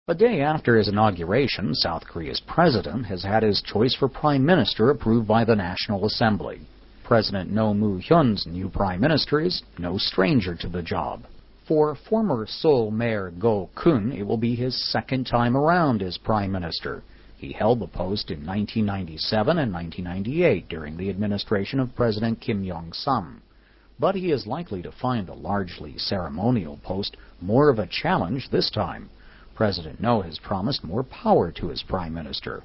A day after his inauguration, South Korea's president has had his choice for prime minister approved by the National Assembly. President Roh Moo-hyun's new prime minister is no stranger to the job. For former Seoul Mayor Go Kun, it will be his second time around as prime minister. He held the post in 1997 and 1998 during the administration of President Kim Yong-sam. But he is likely to find the largely ceremonial post more of a challenge this time. President Roh has promised more power to his prime minister.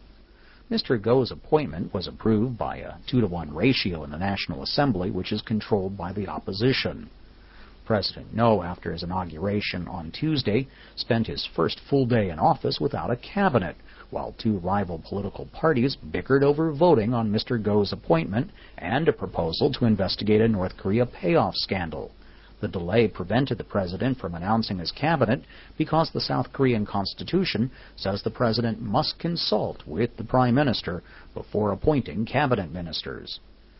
Mr. Go's appointment was approved by a 2-to-1 ratio in the National Assembly, which is controlled by the opposition. President Roh, after his inauguration on Tuesday, spent his first full day in office without a cabinet, while two rival political parties bickered over voting on Mr. Go's appointment and a proposal to investigate a North Korea payoff scandal. The delay prevented the president from announcing his cabinet because the South Korean Constitution says the president must consult with the prime minister before appointing cabinet ministers.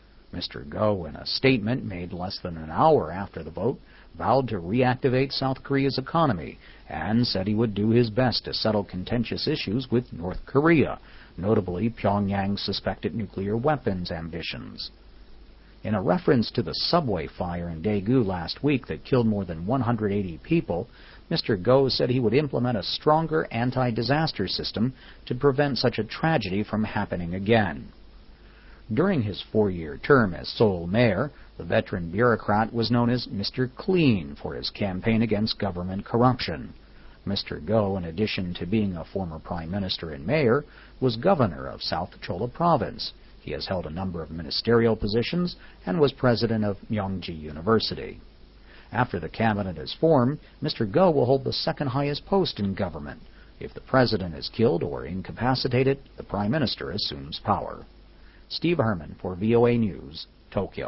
Mr. Go, in a statement made less than an hour after the vote, vowed to reactivate South Korea's economy and said he would do his best to settle contentious issues with North Korea, notably Pyongyang's suspected nuclear weapons ambitions. In a reference to the subway fire in Daegu last week that killed more than 180 people, Mr. Go said he would implement a stronger anti-disaster system to prevent such a tragedy from happening again. During his 4-year term as Seoul mayor, the veteran bureaucrat was known as Mr. Clean for his campaign against government corruption. Mr. Go, in addition to being a former prime minister and mayor, was governor of South Cholla Province. He has held a number of ministerial positions and was president of Myongji University. After the cabinet is formed, Mr. Go will hold the second highest post in government. If the president is killed or incapacitated, the prime minister assumes power. Steve Herman for VOA News, Tokyo.